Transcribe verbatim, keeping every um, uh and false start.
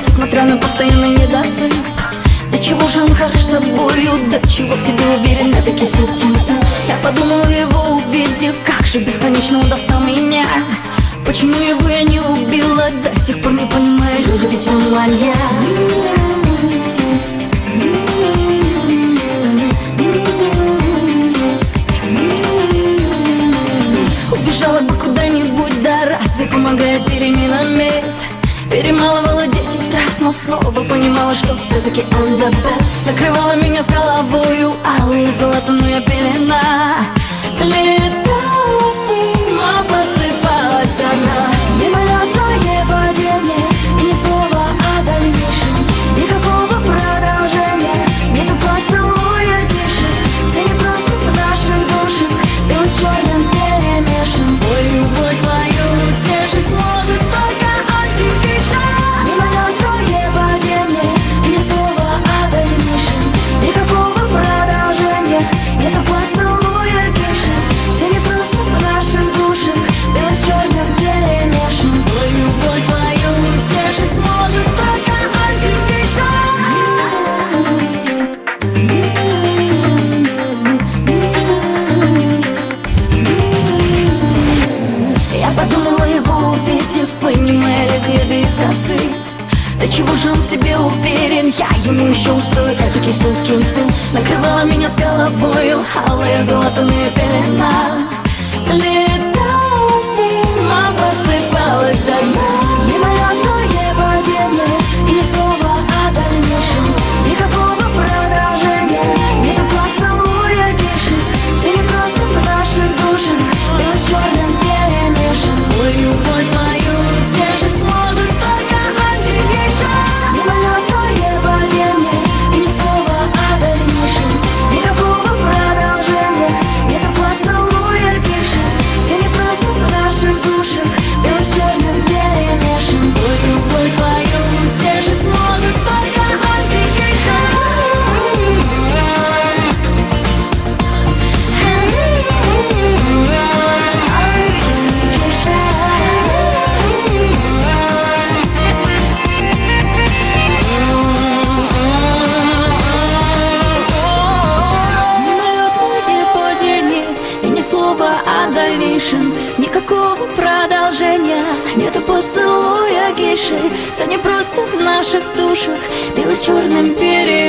несмотря на постоянный недосып. До чего же он хорош собою, до чего в себе уверен, этакий сукин сын. Я подумала, его увидев, как же бесконечно он достал меня. Почему его я не убила, до сих пор не понимаю, люди, ведь он маньяк. Убежала бы куда-нибудь, да разве помогает перемена мест? Перемалывала десять раз, но снова понимала, что все-таки он the best. Накрывала меня с головою алая золотая пелена. Летала с ним, а просыпалась одна. Мимолетное падение, и ни слова о дальнейшем. Никакого продолжения, нету поцелуя тише. Все не просто в наших душах, белый с черным перемешан. Ой, любовь твою утешить сможет только антифиша. Мимолетное падение, и ни слова о дальнейшем. Никакого продолжения, нету поцелуя тише. Все не просто в наших душах, белый с черным перемешан. Ой, любовь твою утешить сможет только антифиша. Я подумала, его увидев, вынимая лезвие из косы. До чего же он в себе уверен, я ему еще устрою, этакий сукин сын. Накрывала меня с головою алая золотая пелена. Летала с ним, а просыпалась одна. Мимолетное падение, и ни слова о дальнейшем. Никакого продолжения, нету поцелуя тише. Все не просто в наших душах, белый с черным перемешан. Ой, любовь твою утешить сможет только антифиша. Мимолетное падение, и ни слова о дальнейшем. Никакого продолжения, нету поцелуя тише. Все не просто в наших душах, белый с черным перемешан. Ой, любовь твою утешить сможет только антифиша. Мимолетное падение, и ни слова о дальнейшем. Никакого продолжения, нету поцелуя гейши. Все не просто в наших душах, белый с черным перемешан.